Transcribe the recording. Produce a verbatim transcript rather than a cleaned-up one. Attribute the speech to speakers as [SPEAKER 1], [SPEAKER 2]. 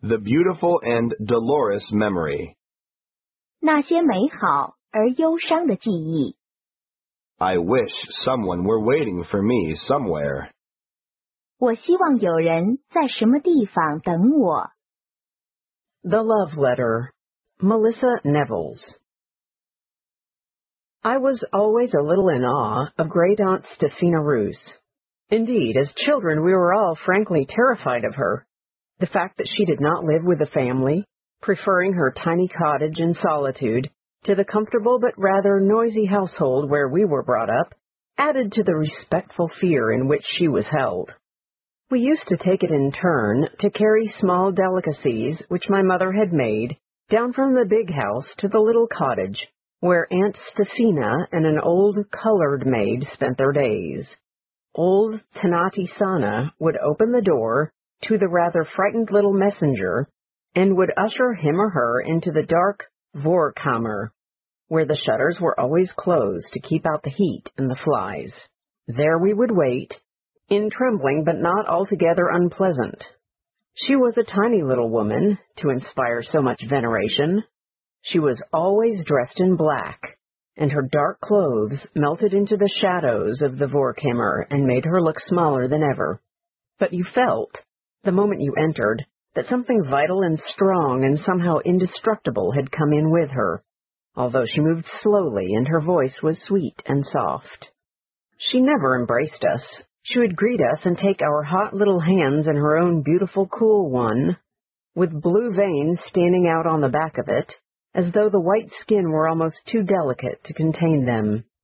[SPEAKER 1] The beautiful and dolorous memory.
[SPEAKER 2] 那些美好而忧伤的记忆。
[SPEAKER 1] I wish someone were waiting for me somewhere.
[SPEAKER 2] 我希望有人在什么地方等我。
[SPEAKER 3] The Love Letter, Melissa Nevels. I was always a little in awe of Great Aunt Stefina Roos. Indeed, as children we were all frankly terrified of her. The fact that she did not live with a family, preferring her tiny cottage in solitude to the comfortable but rather noisy household where we were brought up, added to the respectful fear in which she was held. We used to take it in turn to carry small delicacies which my mother had made down from the big house to the little cottage where Aunt Stefina and an old colored maid spent their days. Old Tanati Sana would open the door to the rather frightened little messenger and would usher him or her into the dark Vorkammer, where the shutters were always closed to keep out the heat and the flies. There we would wait, in trembling but not altogether unpleasant. She was a tiny little woman to inspire so much veneration. She was always dressed in black, and her dark clothes melted into the shadows of the Vorkammer and made her look smaller than ever. But you felt, the moment you entered, that something vital and strong and somehow indestructible had come in with her, although she moved slowly and her voice was sweet and soft. She never embraced us. She would greet us and take our hot little hands in her own beautiful cool one, with blue veins standing out on the back of it, as though the white skin were almost too delicate to contain them.